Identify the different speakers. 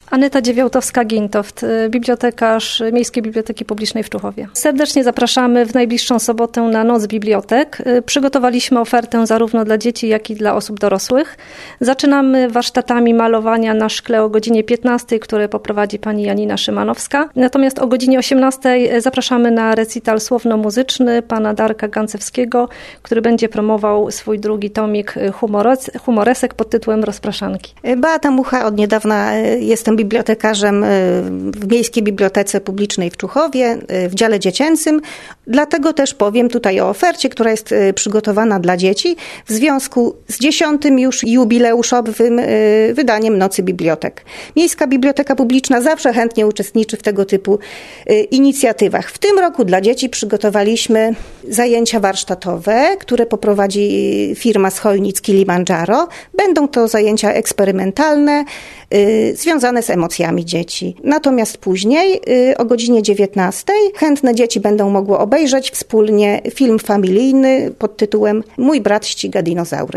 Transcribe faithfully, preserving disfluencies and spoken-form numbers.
Speaker 1: Anyta Dziewiałtowska-Gintoft, bibliotekarz Miejskiej Biblioteki Publicznej w Człuchowie. Serdecznie zapraszamy w najbliższą sobotę na Noc Bibliotek. Przygotowaliśmy ofertę zarówno dla dzieci, jak i dla osób dorosłych. Zaczynamy warsztatami malowania na szkle o godzinie piętnastej, które poprowadzi pani Janina Szymanowska. Natomiast o godzinie osiemnastej zapraszamy na recital słowno-muzyczny pana Darka Gancewskiego, który będzie promował swój drugi tomik humores, humoresek pod tytułem Rozpraszanki.
Speaker 2: Beata Mucha, od niedawna jestem bibliotekarzem w Miejskiej Bibliotece Publicznej w Człuchowie, w dziale dziecięcym. Dlatego też powiem tutaj o ofercie, która jest przygotowana dla dzieci w związku z dziesiątym już jubileuszowym wydaniem Nocy Bibliotek. Miejska Biblioteka Publiczna zawsze chętnie uczestniczy w tego typu inicjatywach. W tym roku dla dzieci przygotowaliśmy zajęcia warsztatowe, które poprowadzi firma z Chojnic Kilimandżaro. Będą to zajęcia eksperymentalne, y, związane z emocjami dzieci. Natomiast później y, o godzinie dziewiętnastej chętne dzieci będą mogły obejrzeć wspólnie film familijny pod tytułem Mój brat ściga dinozaury.